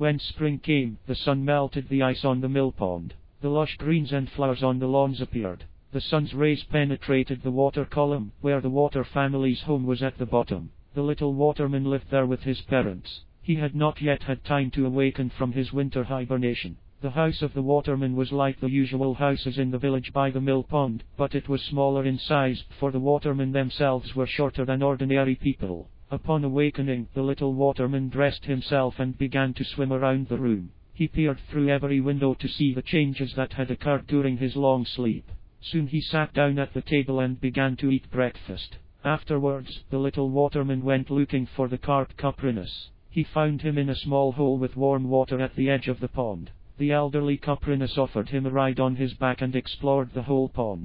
When spring came, the sun melted the ice on the mill pond. The lush greens and flowers on the lawns appeared. The sun's rays penetrated the water column, where the Water family's home was at the bottom. The little waterman lived there with his parents. He had not yet had time to awaken from his winter hibernation. The house of the waterman was like the usual houses in the village by the mill pond, but it was smaller in size, for the watermen themselves were shorter than ordinary people. Upon awakening, the little waterman dressed himself and began to swim around the room. He peered through every window to see the changes that had occurred during his long sleep. Soon he sat down at the table and began to eat breakfast. Afterwards, the little waterman went looking for the carp Cuprinus. He found him in a small hole with warm water at the edge of the pond. The elderly Cuprinus offered him a ride on his back and explored the whole pond.